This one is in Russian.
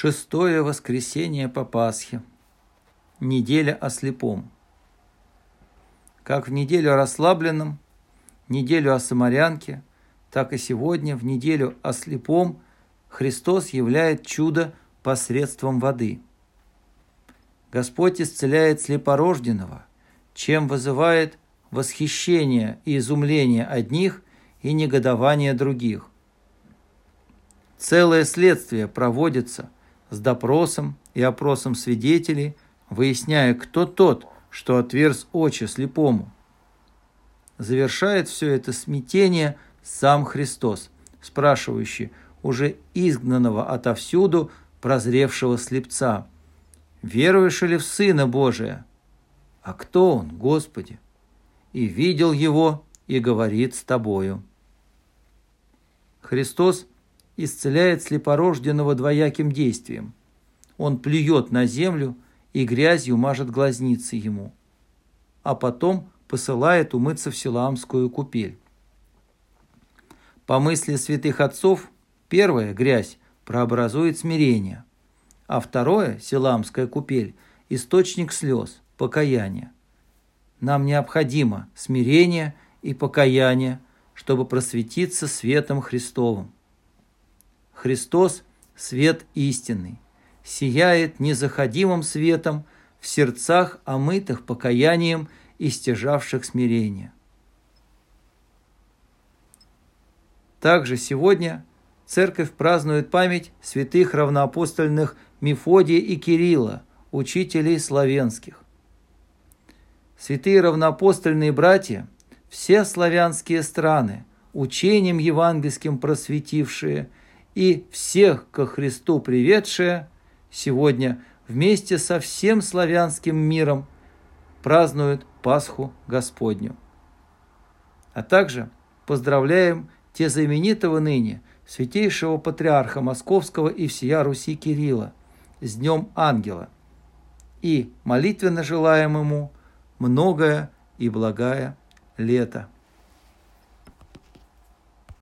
Шестое воскресенье по Пасхе. Неделя о слепом. Как в неделю о расслабленном, неделю о самарянке, так и сегодня, в неделю о слепом, Христос являет чудо посредством воды. Господь исцеляет слепорожденного, чем вызывает восхищение и изумление одних и негодование других. Целое следствие проводится с допросом и опросом свидетелей, выясняя, кто тот, что отверз очи слепому. Завершает все это смятение сам Христос, спрашивающий уже изгнанного отовсюду прозревшего слепца: «Веруешь ли в Сына Божия?» «А кто он, Господи?» «И видел его, и говорит с тобою». Христос исцеляет слепорожденного двояким действием. Он плюет на землю и грязью мажет глазницы ему, а потом посылает умыться в Силаамскую купель. По мысли святых отцов, первая грязь прообразует смирение, а второе, Силаамская купель, источник слез, покаяния. Нам необходимо смирение и покаяние, чтобы просветиться светом Христовым. Христос – свет истинный, сияет незаходимым светом в сердцах, омытых покаянием и стяжавших смирение. Также сегодня Церковь празднует память святых равноапостольных Мефодия и Кирилла, учителей славянских. Святые равноапостольные братья, все славянские страны, учением евангельским просветившие и всех ко Христу приведшие, сегодня вместе со всем славянским миром празднуют Пасху Господню. А также поздравляем те знаменитого ныне святейшего патриарха Московского и всея Руси Кирилла с Днем Ангела и молитвенно желаем ему многое и благое лето.